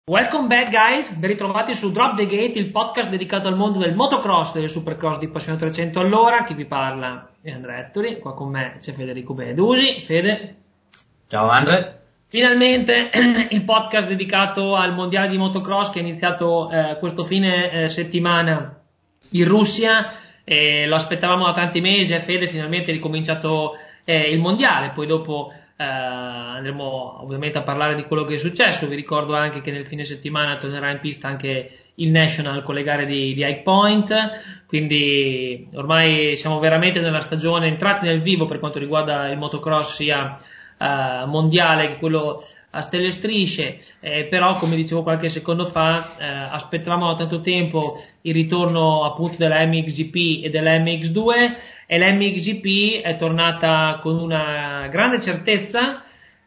Welcome back guys, ben ritrovati su Drop the Gate, il podcast dedicato al mondo del motocross, del supercross di Passione 300 all'ora. Chi vi parla è Andrea Ettore, qua con me c'è Federico Benedusi. Fede. Ciao Andre. Finalmente il podcast dedicato al mondiale di motocross che è iniziato questo fine settimana in Russia. Lo aspettavamo da tanti mesi, Fede, finalmente è ricominciato il mondiale, poi dopo andremo ovviamente a parlare di quello che è successo. Vi ricordo anche che nel fine settimana tornerà in pista anche il National con le gare di High Point, quindi ormai siamo veramente nella stagione, entrati nel vivo per quanto riguarda il motocross sia mondiale che quello a stelle e strisce, però come dicevo qualche secondo fa aspettavamo da tanto tempo il ritorno appunto della MXGP e della MX2, e la MXGP è tornata con una grande certezza,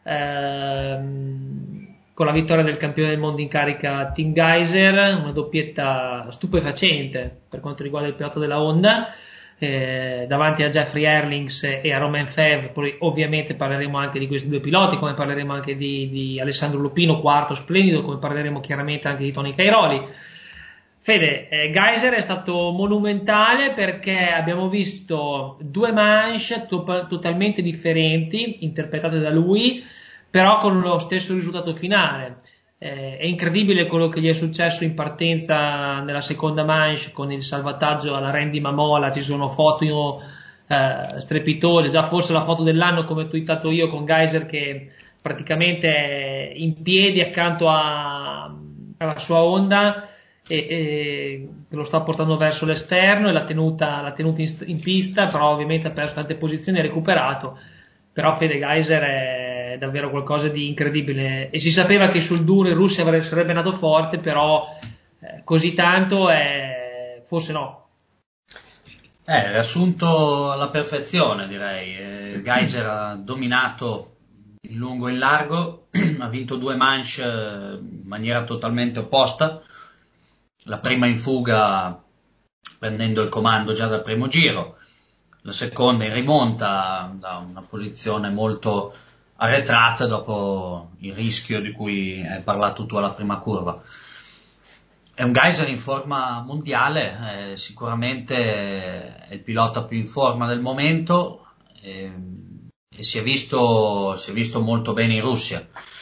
con la vittoria del campione del mondo in carica Tim Geiser, una doppietta stupefacente per quanto riguarda il pilota della Honda, davanti a Jeffrey Erlings e a Romain Febvre. Poi ovviamente parleremo anche di questi due piloti, come parleremo anche di Alessandro Lupino, quarto splendido, come parleremo chiaramente anche di Tony Cairoli. Fede, Geiser è stato monumentale perché abbiamo visto due manche totalmente differenti, interpretate da lui, però con lo stesso risultato finale. È incredibile quello che gli è successo in partenza nella seconda manche con il salvataggio alla Randy Mamola. Ci sono foto strepitose, già forse la foto dell'anno come ho twittato io, con Geiser che praticamente è in piedi accanto alla sua Honda e lo sta portando verso l'esterno, e l'ha tenuta in pista, però ovviamente ha perso tante posizioni e ha recuperato. Però Fede, Geiser è davvero qualcosa di incredibile, e si sapeva che sul duro in Russia sarebbe nato forte, però così tanto forse no. Riassunto alla perfezione, direi. Geiser ha dominato in lungo e in largo, ha vinto due manche in maniera totalmente opposta. La prima in fuga prendendo il comando già dal primo giro, la seconda in rimonta da una posizione molto arretrata dopo il rischio di cui hai parlato tu alla prima curva. È un Geiser in forma mondiale, sicuramente è il pilota più in forma del momento, e si è visto molto bene in Russia.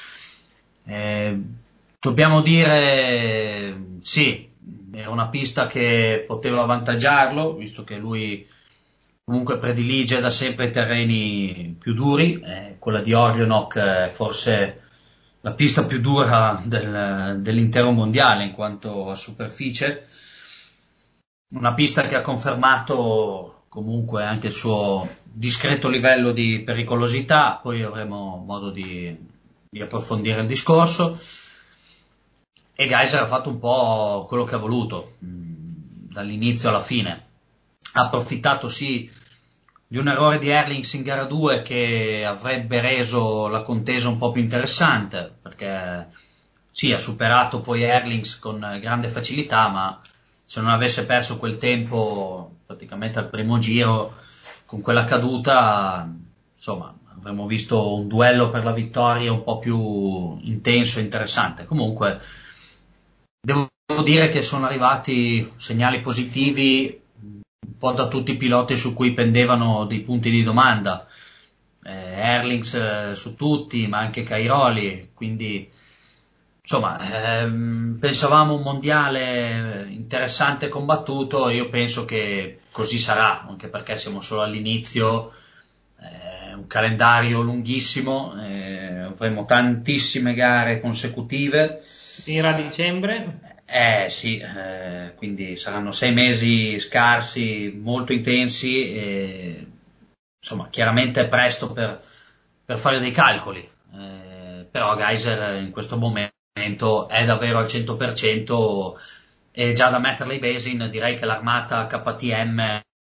Dobbiamo dire sì, era una pista che poteva avvantaggiarlo, visto che lui comunque predilige da sempre i terreni più duri. Quella di Orionok è forse la pista più dura dell'intero mondiale in quanto a superficie, una pista che ha confermato comunque anche il suo discreto livello di pericolosità. Poi avremo modo di approfondire il discorso. E Geiser ha fatto un po' quello che ha voluto, dall'inizio alla fine. Ha approfittato sì di un errore di Erlings in gara 2 che avrebbe reso la contesa un po' più interessante, perché sì, ha superato poi Erlings con grande facilità, ma se non avesse perso quel tempo praticamente al primo giro con quella caduta, insomma, avremmo visto un duello per la vittoria un po' più intenso e interessante. Comunque devo dire che sono arrivati segnali positivi un po' da tutti i piloti su cui pendevano dei punti di domanda. Erlings su tutti, ma anche Cairoli, quindi insomma pensavamo un mondiale interessante e combattuto. Io penso che così sarà, anche perché siamo solo all'inizio, un calendario lunghissimo, avremo tantissime gare consecutive. Finirà a dicembre. Sì, quindi saranno 6 mesi scarsi, molto intensi, e, insomma, chiaramente è presto per fare dei calcoli, però Geiser in questo momento è davvero al 100%, e già da Matterley Basin direi che l'armata KTM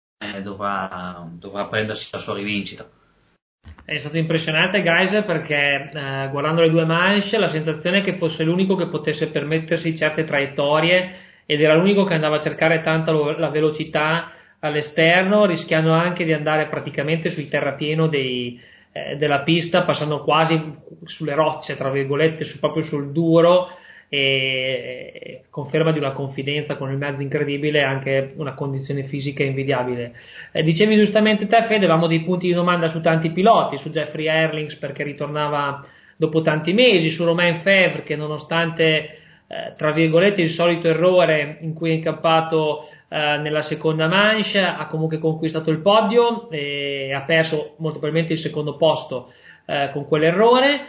dovrà prendersi la sua rivincita. È stato impressionante Geiser perché guardando le due manche la sensazione è che fosse l'unico che potesse permettersi certe traiettorie, ed era l'unico che andava a cercare tanta la velocità all'esterno, rischiando anche di andare praticamente sul terrapieno della pista, passando quasi sulle rocce, tra virgolette, proprio sul duro, e conferma di una confidenza con il mezzo incredibile e anche una condizione fisica invidiabile. Dicevi giustamente te, Fede, avevamo dei punti di domanda su tanti piloti, su Jeffrey Herlings perché ritornava dopo tanti mesi, su Romain Febvre che nonostante tra virgolette il solito errore in cui è incappato nella seconda manche ha comunque conquistato il podio e ha perso molto probabilmente il secondo posto con quell'errore.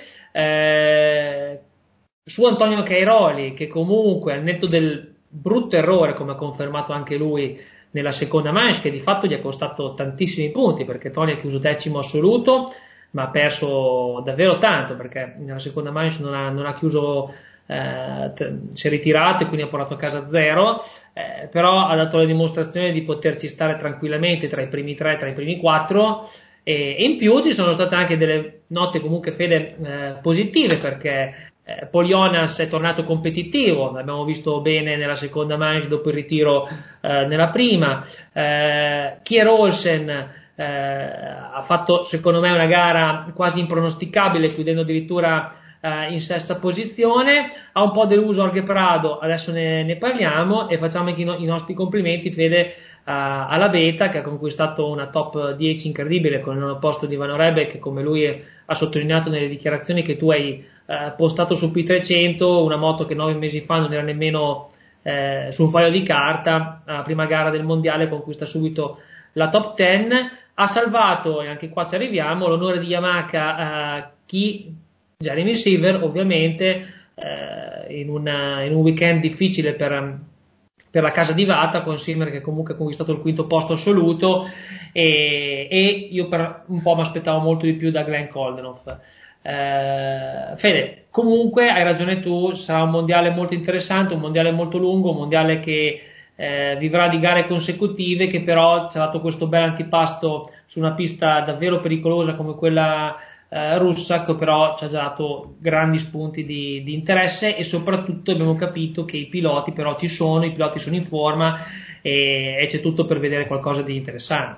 Su Antonio Cairoli che comunque al netto del brutto errore, come ha confermato anche lui nella seconda manche, che di fatto gli è costato tantissimi punti perché Tony ha chiuso 10° assoluto ma ha perso davvero tanto perché nella seconda manche non ha chiuso, si è ritirato e quindi ha portato a casa 0, però ha dato la dimostrazione di poterci stare tranquillamente tra i primi 3, tra i primi 4 e in più ci sono state anche delle note comunque, Fede, positive perché Paul Jonas è tornato competitivo, l'abbiamo visto bene nella seconda manche dopo il ritiro nella prima. Kier Olsen ha fatto secondo me una gara quasi impronosticabile, chiudendo addirittura in sesta posizione. Ha un po' deluso Jorge Prado, adesso ne parliamo e facciamo anche i nostri complimenti, Fede, alla Beta che ha conquistato una top 10 incredibile con il nono posto di Van Rebbe che, come lui ha sottolineato nelle dichiarazioni che tu hai postato su P300, una moto che 9 mesi fa non era nemmeno su un foglio di carta. La prima gara del mondiale conquista subito la top 10, ha salvato, e anche qua ci arriviamo, l'onore di Yamaha Jeremy Seever, ovviamente in un weekend difficile per la casa di Vata, con Seever che comunque ha conquistato il 5° posto assoluto e io per un po' mi aspettavo molto di più da Glenn Koldenhoff. Fede, comunque hai ragione tu, sarà un mondiale molto interessante, un mondiale molto lungo, un mondiale che vivrà di gare consecutive, che però ci ha dato questo bel antipasto su una pista davvero pericolosa come quella russa, che però ci ha già dato grandi spunti di interesse e soprattutto abbiamo capito che i piloti però ci sono, i piloti sono in forma e c'è tutto per vedere qualcosa di interessante.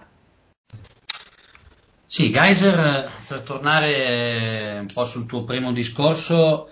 Sì, Geyser, per tornare un po' sul tuo primo discorso,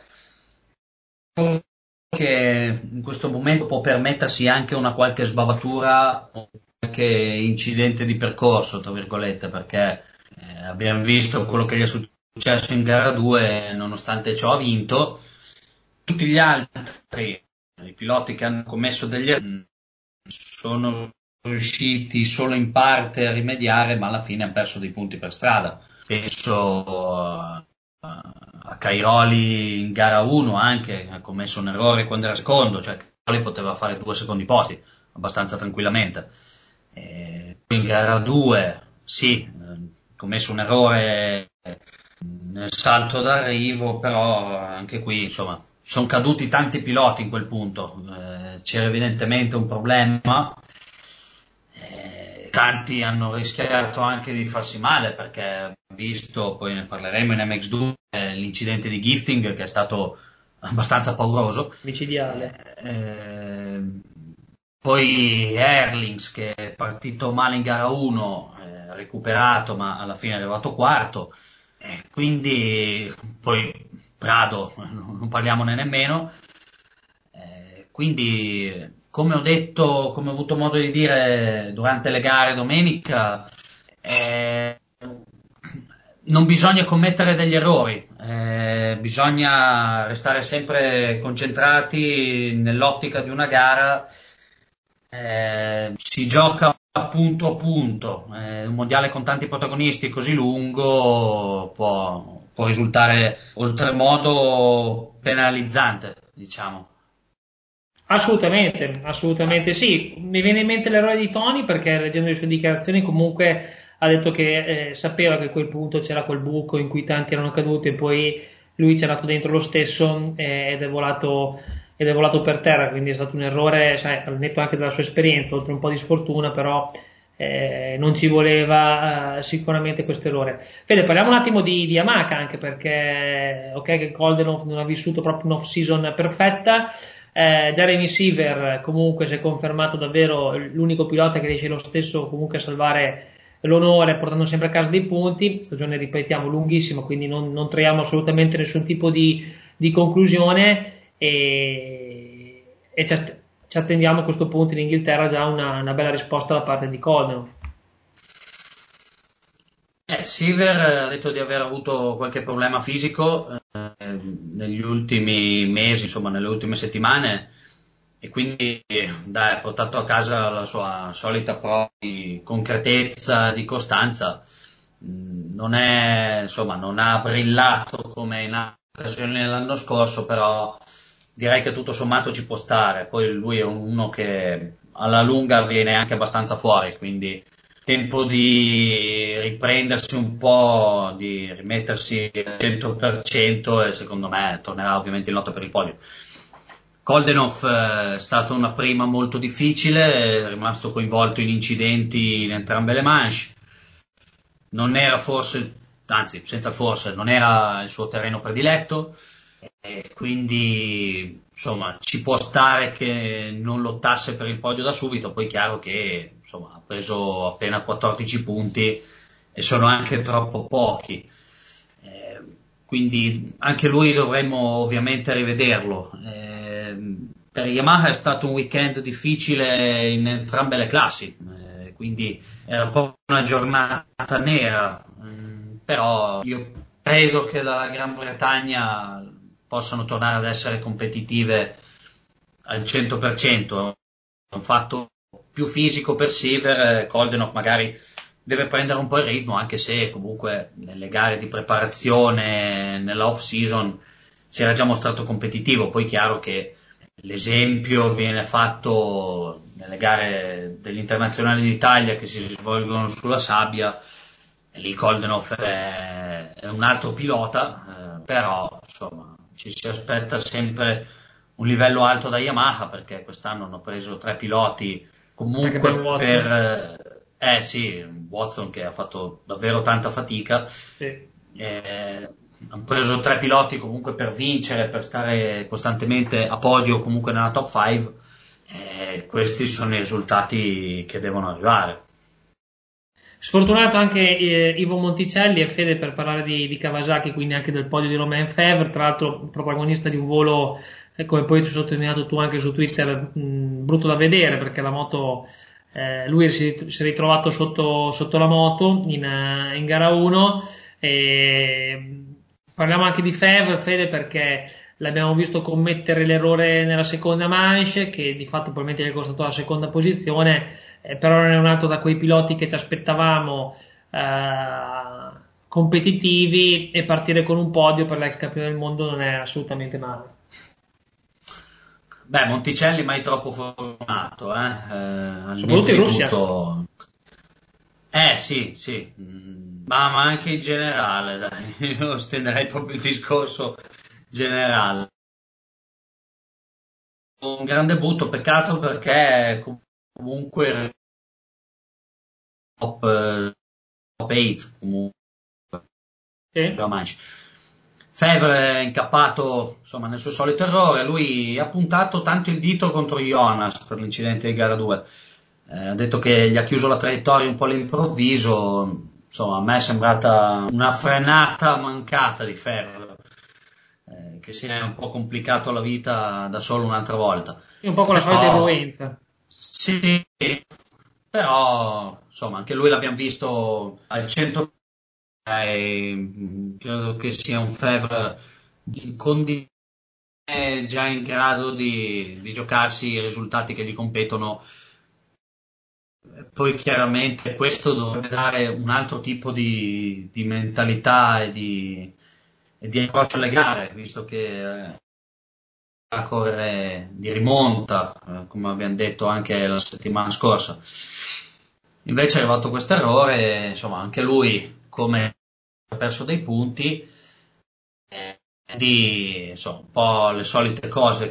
che in questo momento può permettersi anche una qualche sbavatura o qualche incidente di percorso, tra virgolette, perché abbiamo visto quello che gli è successo in gara 2, nonostante ciò ha vinto. Tutti gli altri, i piloti che hanno commesso degli errori, sono riusciti solo in parte a rimediare, ma alla fine hanno perso dei punti per strada. Penso a Cairoli in gara 1 anche, ha commesso un errore quando era secondo, cioè Cairoli poteva fare 2 secondi posti abbastanza tranquillamente. In gara 2 sì, ha commesso un errore nel salto d'arrivo, però anche qui insomma sono caduti tanti piloti in quel punto, c'era evidentemente un problema. Tanti hanno rischiato anche di farsi male perché visto, poi ne parleremo in MX2, l'incidente di Gifting che è stato abbastanza pauroso, Micidiale. Poi Erlings che è partito male in gara 1, ha recuperato ma alla fine è arrivato quarto, quindi poi Prado non parliamone nemmeno, quindi come ho detto, come ho avuto modo di dire durante le gare domenica, non bisogna commettere degli errori, bisogna restare sempre concentrati nell'ottica di una gara, si gioca punto a punto, un mondiale con tanti protagonisti così lungo può risultare oltremodo penalizzante, diciamo. Assolutamente, assolutamente sì. Mi viene in mente l'errore di Tony perché leggendo le sue dichiarazioni comunque ha detto che sapeva che a quel punto c'era quel buco in cui tanti erano caduti e poi lui c'era andato dentro lo stesso ed è volato per terra, quindi è stato un errore, sai, al netto anche della sua esperienza, oltre un po' di sfortuna, però non ci voleva sicuramente questo errore. Fede, parliamo un attimo di Yamaha anche perché ok che Koldenhoff non ha vissuto proprio un'off-season perfetta. Jeremy Seever comunque si è confermato davvero l'unico pilota che riesce lo stesso comunque a salvare l'onore portando sempre a casa dei punti, stagione ripetiamo lunghissima quindi non traiamo assolutamente nessun tipo di conclusione e ci attendiamo a questo punto in Inghilterra già una bella risposta da parte di Coldenov. Silver ha detto di aver avuto qualche problema fisico negli ultimi mesi, insomma nelle ultime settimane, e quindi dai, ha portato a casa la sua solita prova di concretezza, di costanza. Non è, insomma, non ha brillato come in altre occasioni l'anno scorso, però direi che tutto sommato ci può stare. Poi lui è uno che alla lunga viene anche abbastanza fuori, quindi tempo di riprendersi un po', di rimettersi al 100% e secondo me tornerà ovviamente in lotta per il podio. Koldenov è stata una prima molto difficile, è rimasto coinvolto in incidenti in entrambe le manche. Non era forse, anzi senza forse, non era il suo terreno prediletto, e quindi insomma ci può stare che non lottasse per il podio da subito. Poi è chiaro che insomma ha preso appena 14 punti e sono anche troppo pochi. Quindi anche lui dovremmo ovviamente rivederlo. Per Yamaha è stato un weekend difficile in entrambe le classi, quindi era proprio una giornata nera. Però io credo che dalla Gran Bretagna possano tornare ad essere competitive al 100%. È un fatto più fisico per Seaver. Koldenov magari deve prendere un po' il ritmo, anche se comunque nelle gare di preparazione, nella off season si era già mostrato competitivo. Poi è chiaro che l'esempio viene fatto nelle gare degli internazionali d'Italia che si svolgono sulla sabbia, e lì Koldenov è un altro pilota, però insomma ci si aspetta sempre un livello alto da Yamaha, perché quest'anno hanno preso 3 piloti Anche Ben comunque Watson. sì, Watson che ha fatto davvero tanta fatica. Sì. Hanno preso 3 piloti comunque per vincere, per stare costantemente a podio, comunque nella top 5. Questi sono i risultati che devono arrivare. Sfortunato anche Ivo Monticelli e Fede per parlare di Kawasaki, quindi anche del podio di Romain Febvre, tra l'altro protagonista di un volo, come poi ci hai sottolineato tu anche su Twitter, brutto da vedere perché la moto, lui si è ritrovato sotto la moto in gara 1. E parliamo anche di Fede perché l'abbiamo visto commettere l'errore nella seconda manche, che di fatto probabilmente gli è costato la seconda posizione, però non è un altro da quei piloti che ci aspettavamo competitivi, e partire con un podio per l'ex campione del mondo non è assolutamente male. Beh, Monticelli mai troppo fortunato, al netto Soprattutto in di Russia. tutto. Sì, sì. Ma anche in generale, dai. Io stenderei proprio il discorso generale. Un gran debutto, peccato perché comunque top, top 8 comunque Sì. Manche. Fevre è incappato insomma nel suo solito errore. Lui ha puntato tanto il dito contro Jonas per l'incidente di gara 2. Ha detto che gli ha chiuso la traiettoria un po' all'improvviso. Insomma, a me è sembrata una frenata mancata di Fevre, che si è un po' complicato la vita da solo un'altra volta. Sì, un po' con la solita Però irruenza. sì, però insomma anche lui l'abbiamo visto al 100%. Credo che sia un Fevre in condizione già in grado di giocarsi i risultati che gli competono. Poi chiaramente questo dovrebbe dare un altro tipo di mentalità e di approccio alle gare, visto che a correre di rimonta, come abbiamo detto anche la settimana scorsa. Invece è arrivato questo errore, insomma, anche lui, come ha perso dei punti, di insomma, un po' le solite cose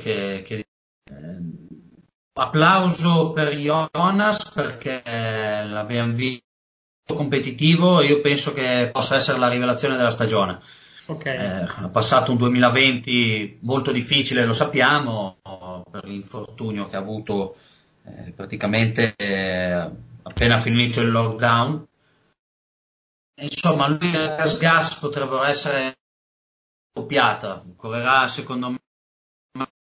applauso per Jonas perché l'abbiamo visto competitivo, e io penso che possa essere la rivelazione della stagione. Ok. Ha passato un 2020 molto difficile, lo sappiamo, per l'infortunio che ha avuto praticamente appena finito il lockdown. Insomma, lui a gas potrebbero essere doppiata, correrà secondo me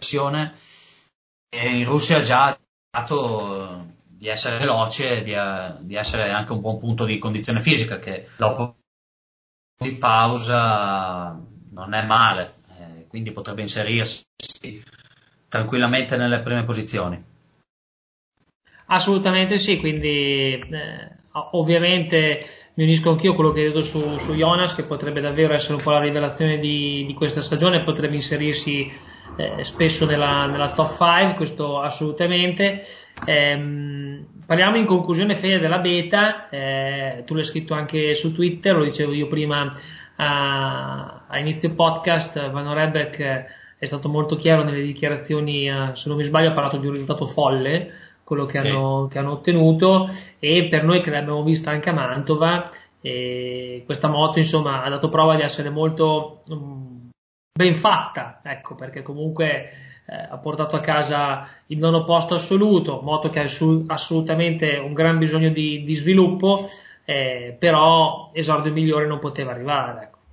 pressione, e in Russia ha già dato di essere veloce e di essere anche un buon punto di condizione fisica, che dopo di pausa non è male, quindi potrebbe inserirsi tranquillamente nelle prime posizioni. Assolutamente sì, quindi ovviamente mi unisco anch'io a quello che hai detto su Jonas, che potrebbe davvero essere un po' la rivelazione di questa stagione, potrebbe inserirsi spesso nella top 5, questo assolutamente. Parliamo in conclusione, Fede, della beta, tu l'hai scritto anche su Twitter, lo dicevo io prima a inizio podcast. Van Rebek è stato molto chiaro nelle dichiarazioni, se non mi sbaglio ha parlato di un risultato folle, quello che hanno ottenuto, e per noi che l'abbiamo vista anche a Mantova, questa moto insomma ha dato prova di essere molto ben fatta, ecco, perché comunque ha portato a casa il nono posto assoluto, moto che ha assolutamente un gran bisogno di sviluppo, però esordio migliore non poteva arrivare, ecco.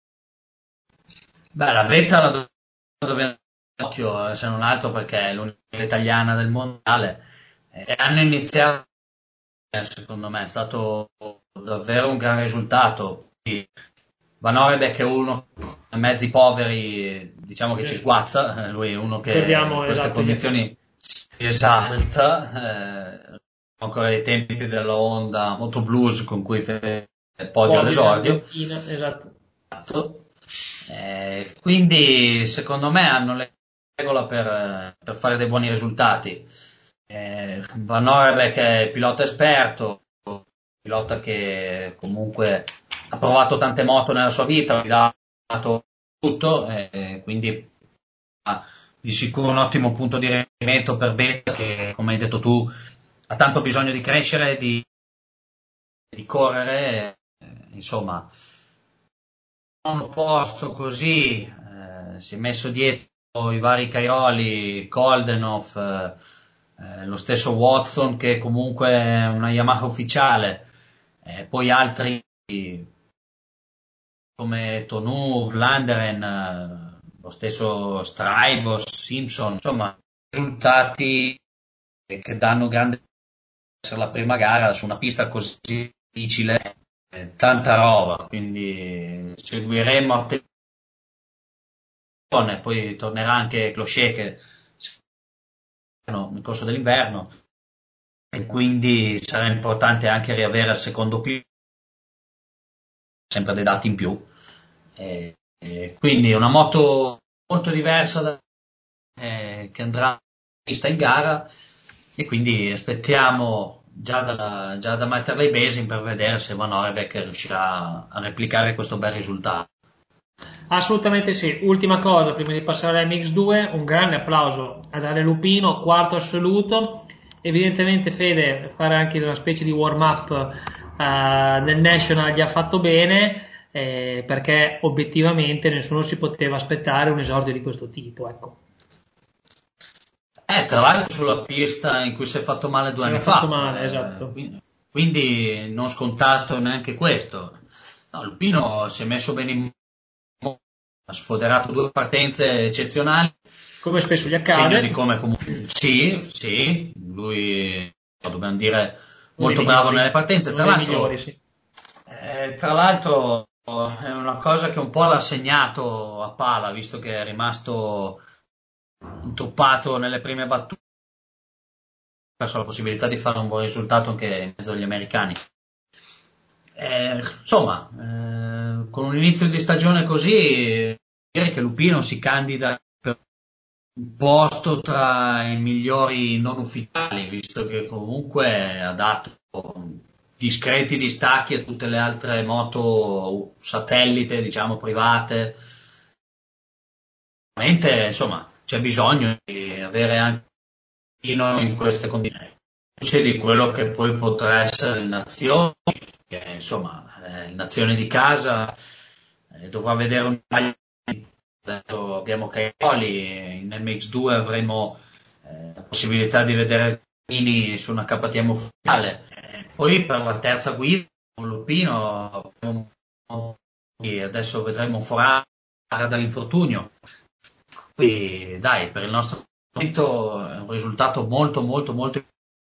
Beh, la beta la dobbiamo occhio, se non altro perché è l'unica italiana del mondiale, e hanno iniziato, secondo me è stato davvero un gran risultato. Van Orebek è uno con mezzi poveri, diciamo che ci sguazza, lui è uno che in Ricordiamo, queste esatto, condizioni si esalta, ancora ai tempi della Honda Moto Blues con cui fece il podio podio in all'esordio. Argentina, esatto. Quindi secondo me hanno le regole per fare dei buoni risultati. Van Orebek è pilota esperto, pilota che comunque ha provato tante moto nella sua vita, ha guidato tutto, quindi ha di sicuro un ottimo punto di riferimento per Beta, che come hai detto tu ha tanto bisogno di crescere, di correre, insomma un posto così, si è messo dietro i vari Cairoli, Koldenhoff, lo stesso Watson che comunque è una Yamaha ufficiale, poi altri come Tonur, Landeren, lo stesso Strybos, Simpson, insomma risultati che danno grande essere la prima gara su una pista così difficile, tanta roba, quindi seguiremo attenzione. Poi tornerà anche Clocher che nel corso dell'inverno, e quindi sarà importante anche riavere al secondo più sempre dei dati in più. Quindi una moto molto diversa che andrà vista in gara, e quindi aspettiamo già da metterla ai basin per vedere se Van Orebek riuscirà a replicare questo bel risultato. Assolutamente sì. Ultima cosa, prima di passare all'MX2, un grande applauso ad Ale Lupino, quarto assoluto. Evidentemente Fede, fare anche una specie di warm-up nel National gli ha fatto bene, perché obiettivamente nessuno si poteva aspettare un esordio di questo tipo, ecco. Tra l'altro sulla pista in cui si è fatto male due Si era anni fatto fa, male, esatto. quindi non scontato neanche questo. No, Lupino si è messo bene in moto, ha sfoderato due partenze eccezionali, Come spesso gli segno di accade, come comunque sì, lui dobbiamo dire uno dei molto bravo migliori, nelle partenze. uno dei migliori, sì. Tra l'altro è una cosa che un po' l'ha segnato a pala, visto che è rimasto intruppato nelle prime battute, ha perso la possibilità di fare un buon risultato anche in mezzo agli americani. Insomma, con un inizio di stagione così, direi che Lupino si candida per un posto tra i migliori non ufficiali, visto che comunque ha dato discreti distacchi a tutte le altre moto satellite, diciamo private. Veramente, insomma, c'è bisogno di avere anche in queste condizioni di quello che poi potrà essere il Nazioni, che insomma il Nazione di casa dovrà vedere un taglio. Adesso abbiamo Cairoli, in MX2 avremo la possibilità di vedere Mini su una KTM ufficiale. Poi per la terza guida con Lupino adesso vedremo Forara dall'infortunio. Quindi dai, per il nostro momento è un risultato molto molto molto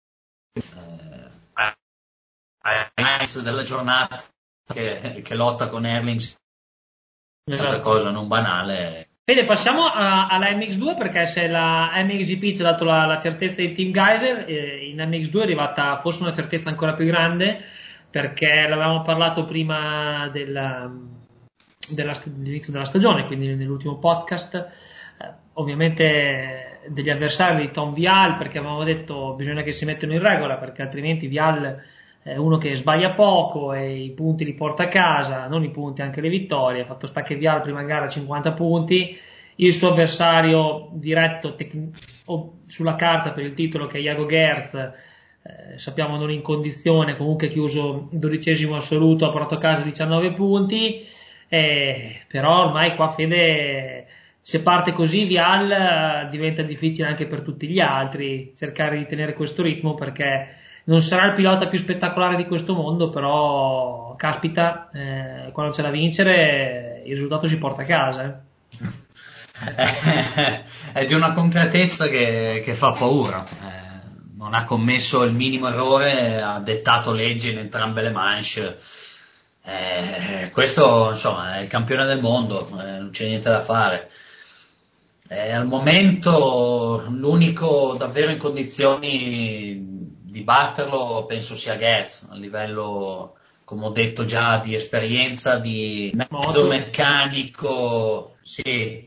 all'inizio della giornata che lotta con Erlings, altra Esatto. cosa non banale. Bene, passiamo alla MX2 perché se la MXGP ci ha dato la certezza di Team Geyser, in MX2 è arrivata forse una certezza ancora più grande perché l'avevamo parlato prima dell'inizio della stagione, quindi nell'ultimo podcast, ovviamente degli avversari di Tom Vial perché avevamo detto bisogna che si mettano in regola perché altrimenti Vial è uno che sbaglia poco e i punti li porta a casa, non i punti, anche le vittorie. Fatto sta che Via la prima gara 50 punti, il suo avversario diretto sulla carta per il titolo che è Iago Gerz, sappiamo non in condizione, comunque chiuso 12° assoluto, ha portato a casa 19 punti, però ormai qua Fede, se parte così Vial diventa difficile anche per tutti gli altri cercare di tenere questo ritmo perché non sarà il pilota più spettacolare di questo mondo, però caspita, quando c'è da vincere il risultato si porta a casa. È di una concretezza che fa paura. Non ha commesso il minimo errore, ha dettato leggi in entrambe le manche. Questo insomma è il campione del mondo, non c'è niente da fare. Al momento l'unico davvero in condizioni di batterlo penso sia Getz, a livello, come ho detto già, di esperienza, di mezzo Moto. meccanico, sì,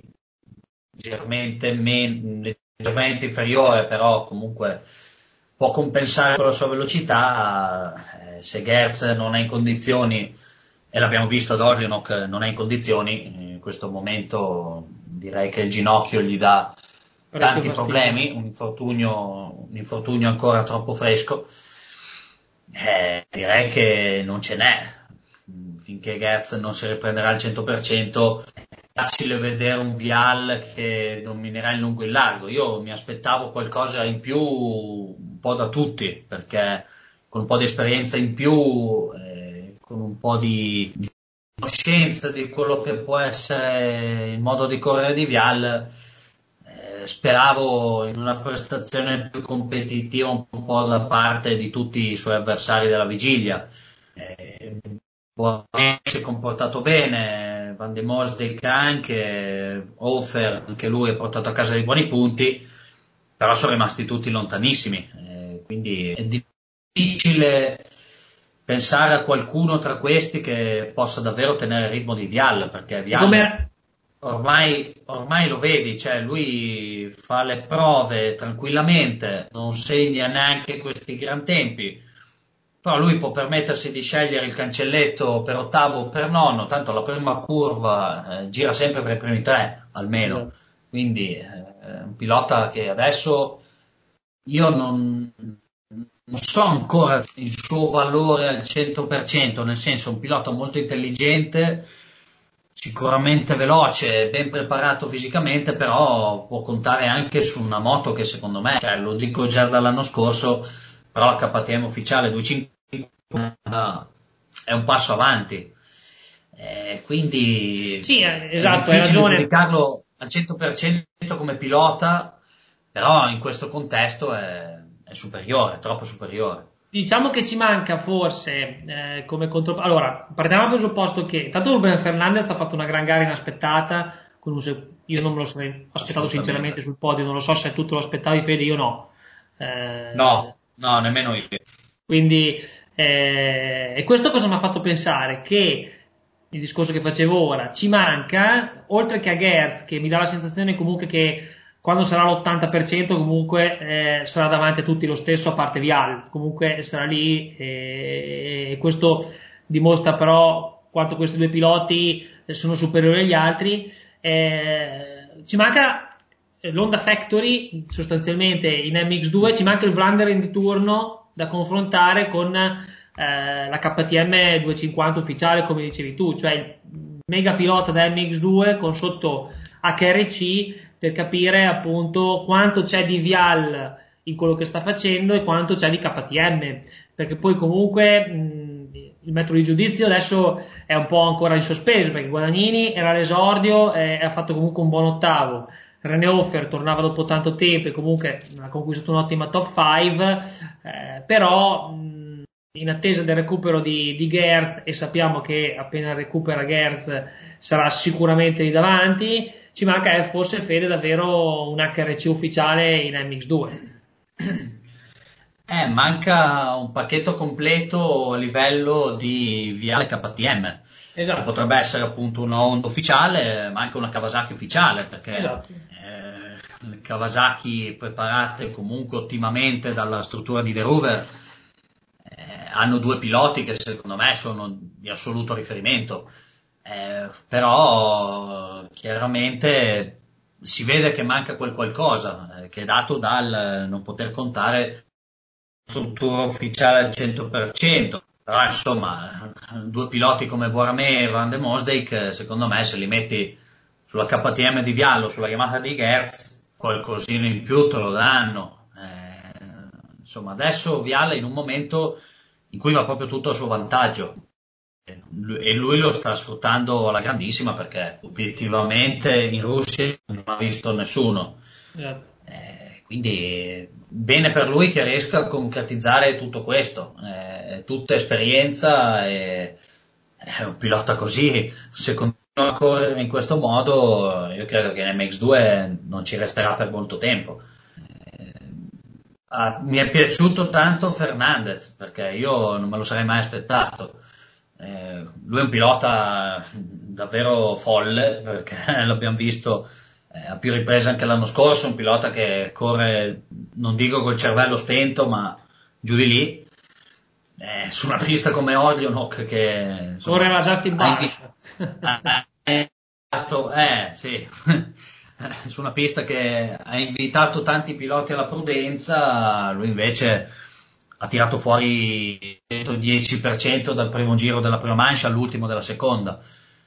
leggermente inferiore, però comunque può compensare con la sua velocità. Se Gerz non è in condizioni, e l'abbiamo visto ad Orlenoc, non è in condizioni, in questo momento direi che il ginocchio gli dà Parecchio tanti fastidio. problemi, un infortunio ancora troppo fresco. Direi che non ce n'è. Finché Gerz non si riprenderà al 100%, è facile vedere un Vial che dominerà in lungo e in largo. Io mi aspettavo qualcosa in più un po' da tutti, perché con un po' di esperienza in più, con un po' di conoscenza di quello che può essere il modo di correre di Vial, speravo in una prestazione più competitiva un po' da parte di tutti i suoi avversari della vigilia. Si è comportato bene, Van de Mosdijk anche, Hofer, anche lui ha portato a casa dei buoni punti, però sono rimasti tutti lontanissimi, quindi è difficile pensare a qualcuno tra questi che possa davvero tenere il ritmo di Vial, perché E come Vial ormai lo vedi, cioè lui fa le prove tranquillamente, non segna neanche questi gran tempi, però lui può permettersi di scegliere il cancelletto per ottavo o per nono, tanto la prima curva gira sempre per i primi tre, almeno. Quindi è un pilota che adesso io non so ancora il suo valore al 100%, nel senso un pilota molto intelligente, sicuramente veloce, ben preparato fisicamente, però può contare anche su una moto che secondo me, cioè, lo dico già dall'anno scorso, però la KTM ufficiale 250 è un passo avanti. Quindi sì, è esatto, hai difficile ragione. giudicarlo al 100% come pilota, però in questo contesto è superiore, è troppo superiore. Diciamo che ci manca forse come contro... Allora, partiamo dal presupposto che tanto Ruben Fernandez ha fatto una gran gara inaspettata, io non me lo sarei aspettato sinceramente Assolutamente. sul podio, non lo so se tu te lo aspettavi Fede, io no. Eh, No, no, nemmeno io. Quindi, e questo cosa mi ha fatto pensare? Che il discorso che facevo ora ci manca, oltre che a Gerz, che mi dà la sensazione comunque che quando sarà l'80% comunque sarà davanti a tutti lo stesso, a parte Vial, comunque sarà lì e questo dimostra però quanto questi due piloti sono superiori agli altri. Ci manca l'Honda Factory sostanzialmente in MX2, ci manca il Vlaanderen di turno da confrontare con la KTM 250 ufficiale come dicevi tu, cioè il mega pilota da MX2 con sotto HRC per capire appunto quanto c'è di Vial in quello che sta facendo e quanto c'è di KTM, perché poi comunque il metodo di giudizio adesso è un po' ancora in sospeso perché Guadagnini era all'esordio e ha fatto comunque un buon ottavo. René Hofer tornava dopo tanto tempo e comunque ha conquistato un'ottima top 5, però in attesa del recupero di Gerz, e sappiamo che appena recupera Gerz sarà sicuramente lì davanti, ci manca forse Fede davvero un HRC ufficiale in MX2. Manca un pacchetto completo a livello di Viale KTM, che Esatto, potrebbe essere appunto una Honda ufficiale, ma anche una Kawasaki ufficiale, perché esatto. le Kawasaki preparate comunque ottimamente dalla struttura di Veruver hanno due piloti che secondo me sono di assoluto riferimento. Però chiaramente si vede che manca quel qualcosa, che è dato dal non poter contare struttura ufficiale al 100%. Però insomma, due piloti come Borame e Van de Mosdijk, secondo me se li metti sulla KTM di Viallo, sulla Yamaha di Gerz, qualcosina in più te lo danno. Insomma, adesso Viale è in un momento in cui va proprio tutto a suo vantaggio e lui lo sta sfruttando alla grandissima, perché obiettivamente in Russia non ha visto nessuno. Esatto. Quindi bene per lui che riesca a concretizzare tutto questo, tutta esperienza e un pilota così, se continua a correre in questo modo, io credo che in MX2 non ci resterà per molto tempo. Mi è piaciuto tanto Fernandez, perché io non me lo sarei mai aspettato. Lui è un pilota davvero folle, perché l'abbiamo visto a più riprese anche l'anno scorso, un pilota che corre, non dico col cervello spento, ma giù di lì, su una pista come Orionok che insomma, Correva Justin ha Barsh. invitato, sì, su una pista che ha invitato tanti piloti alla prudenza, lui invece ha tirato fuori il 110% dal primo giro della prima mancia all'ultimo della seconda.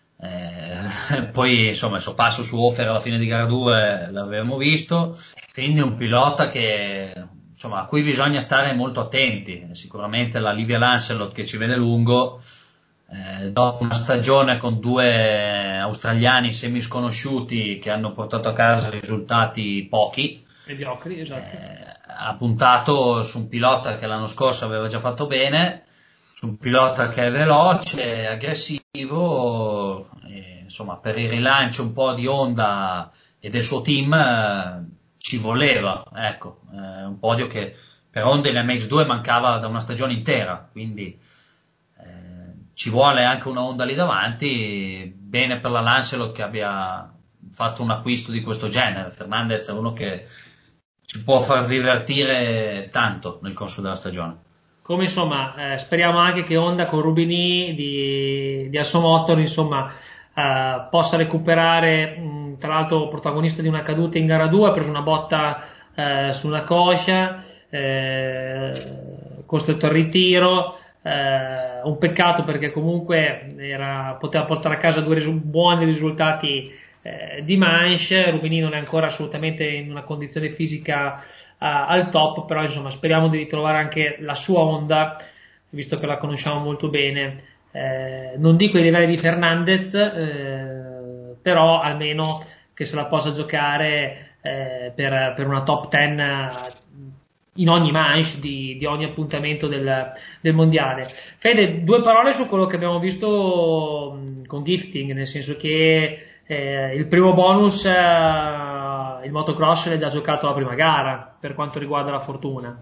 Poi insomma il suo passo su Hofer alla fine di gara 2 l'avevamo visto, quindi è un pilota che insomma a cui bisogna stare molto attenti. Sicuramente la Livia Lancelot che ci vede lungo, dopo una stagione con due australiani semi sconosciuti che hanno portato a casa risultati pochi, Mediocri, esatto. ha puntato su un pilota che l'anno scorso aveva già fatto bene, su un pilota che è veloce, aggressivo, insomma per il rilancio un po' di Honda e del suo team ci voleva, ecco, un podio che per Honda in MX2 mancava da una stagione intera, quindi ci vuole anche una Honda lì davanti. Bene per la Lancelot che abbia fatto un acquisto di questo genere. Fernandez è uno che ci può far divertire tanto nel corso della stagione. Come insomma, speriamo anche che Honda con Rubini di Assomotor insomma possa recuperare, tra l'altro protagonista di una caduta in gara 2, ha preso una botta sulla coscia, costretto al ritiro, un peccato perché comunque poteva portare a casa due buoni risultati di manche. Rubini non è ancora assolutamente in una condizione fisica al top, però insomma speriamo di ritrovare anche la sua Honda, visto che la conosciamo molto bene. Non dico i livelli di Fernandez, però almeno che se la possa giocare per una top 10 in ogni manche di ogni appuntamento del mondiale. Fede, due parole su quello che abbiamo visto con Gifting, nel senso che il primo bonus, il motocross l'ha già giocato la prima gara per quanto riguarda la fortuna.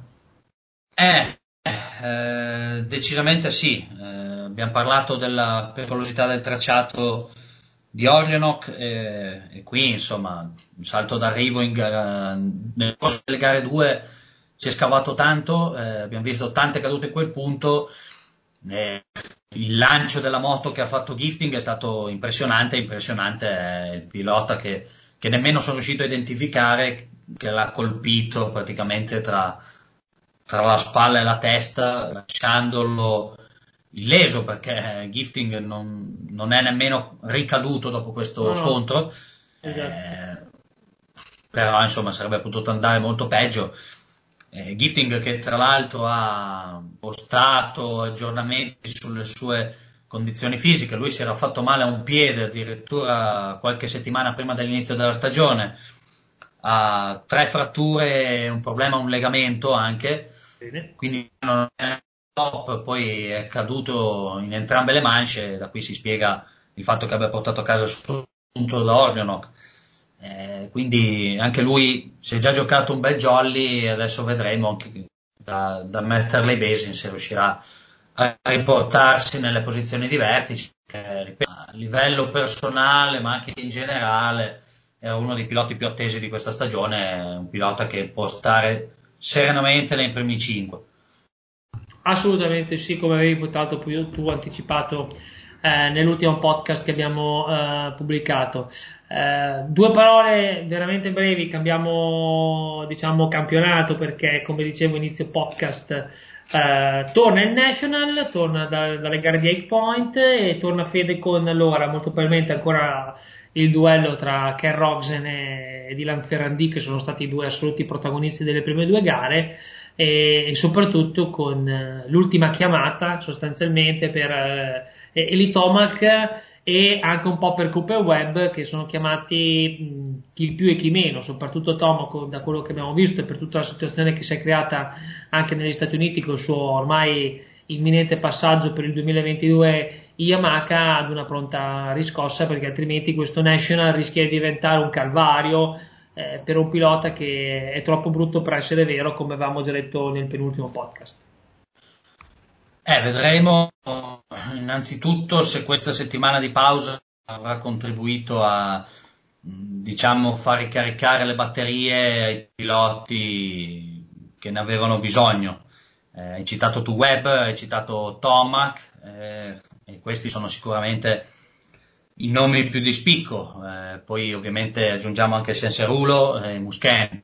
Decisamente sì. Abbiamo parlato della pericolosità del tracciato di Orionok e qui insomma un salto d'arrivo nel corso delle gare 2 si è scavato tanto, abbiamo visto tante cadute in quel punto. Il lancio della moto che ha fatto Gifting è stato impressionante è il pilota che nemmeno sono riuscito a identificare, che l'ha colpito praticamente tra la spalla e la testa, lasciandolo illeso, perché Gifting non è nemmeno ricaduto dopo questo No, no, scontro, esatto. però insomma sarebbe potuto andare molto peggio. Gifting che tra l'altro ha postato aggiornamenti sulle sue condizioni fisiche, lui si era fatto male a un piede addirittura qualche settimana prima dell'inizio della stagione, ha 3 fratture, un problema, un legamento anche, Bene. quindi non è top, poi è caduto in entrambe le mance, da qui si spiega il fatto che abbia portato a casa il suo punto da Orgionok. Quindi anche lui si è già giocato un bel jolly, adesso vedremo anche da metterle i basin se riuscirà a riportarsi nelle posizioni di vertice, che, ripeto, a livello personale ma anche in generale è uno dei piloti più attesi di questa stagione, è un pilota che può stare serenamente nei primi 5. Assolutamente sì, come avevi tanto tu anticipato nell'ultimo podcast che abbiamo pubblicato. Due parole veramente brevi, cambiamo diciamo campionato perché come dicevo inizio podcast torna il National, torna dalle gare di 8 Point e torna Fede con allora molto probabilmente ancora il duello tra Ken Rogsen e Dylan Ferrandì che sono stati i due assoluti protagonisti delle prime due gare e soprattutto con l'ultima chiamata sostanzialmente per Eli Tomac e anche un po' per Cooper Webb che sono chiamati chi più e chi meno, soprattutto Tomac da quello che abbiamo visto e per tutta la situazione che si è creata anche negli Stati Uniti con il suo ormai imminente passaggio per il 2022 Yamaha ad una pronta riscossa perché altrimenti questo National rischia di diventare un calvario per un pilota che è troppo brutto per essere vero, come avevamo già detto nel penultimo podcast. Vedremo innanzitutto se questa settimana di pausa avrà contribuito a, diciamo, far ricaricare le batterie ai piloti che ne avevano bisogno. Hai citato tu Webb, hai citato Tomac, e questi sono sicuramente i nomi più di spicco. Poi ovviamente aggiungiamo anche Senserulo e Muschien.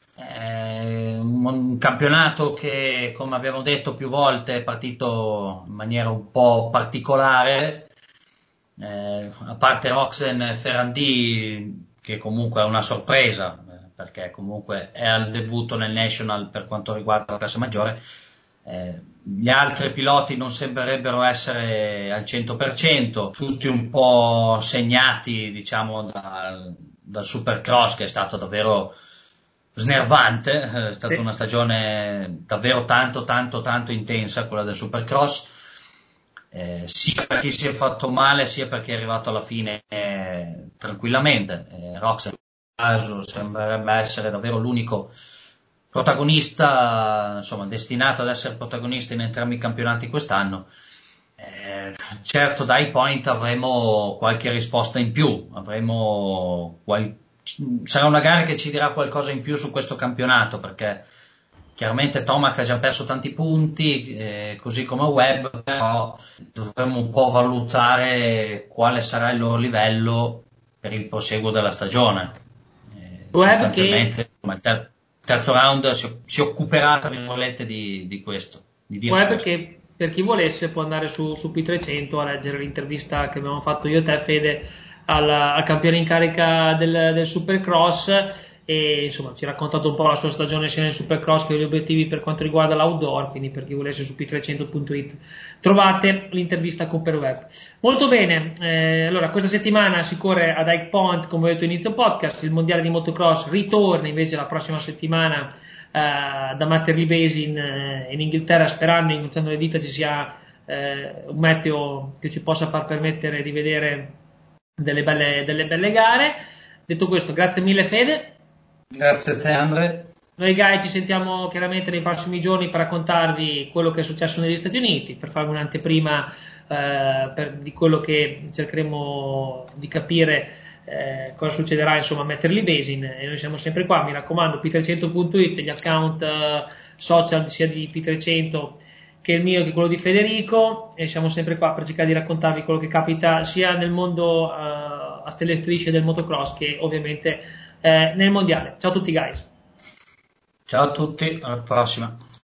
Un campionato che, come abbiamo detto più volte, è partito in maniera un po' particolare, a parte Roxen e Ferrandì, che comunque è una sorpresa, perché comunque è al debutto nel National per quanto riguarda la classe maggiore. Gli altri piloti non sembrerebbero essere al 100%, tutti un po' segnati, diciamo, dal Supercross, che è stato davvero snervante, è stata una stagione davvero tanto intensa quella del Supercross, sia per chi si è fatto male sia per chi è arrivato alla fine tranquillamente. Roxen sembrerebbe essere davvero l'unico protagonista, insomma, destinato ad essere protagonista in entrambi i campionati quest'anno. Certo, dai Point avremo qualche risposta in più, sarà una gara che ci dirà qualcosa in più su questo campionato, perché chiaramente Tomac ha già perso tanti punti, così come Webb, però dovremmo un po' valutare quale sarà il loro livello per il proseguo della stagione. Webb Sostanzialmente, il terzo round si occuperà, tra virgolette, di questo, di dirci Web questo. che per chi volesse può andare su P300 a leggere l'intervista che abbiamo fatto io e te Fede al campione in carica del Supercross e insomma ci ha raccontato un po' la sua stagione sia nel Supercross che gli obiettivi per quanto riguarda l'outdoor, quindi per chi volesse su P300.it trovate l'intervista con Per Web. Molto bene, allora questa settimana si corre ad High Point come ho detto inizio podcast, il mondiale di motocross ritorna invece la prossima settimana da Matterley Basin in Inghilterra, sperando, incrociando le dita, ci sia un meteo che ci possa far permettere di vedere delle belle gare. Detto questo, grazie mille Fede. Grazie a te, Andre. Noi guys ci sentiamo chiaramente nei prossimi giorni per raccontarvi quello che è successo negli Stati Uniti, per farvi un'anteprima di quello che cercheremo di capire cosa succederà insomma a Matterley Basin e noi siamo sempre qua, mi raccomando P300.it, gli account social sia di P300 che il mio che quello di Federico e siamo sempre qua per cercare di raccontarvi quello che capita sia nel mondo a stelle e strisce del motocross che ovviamente nel mondiale. Ciao a tutti guys. Ciao a tutti, alla prossima.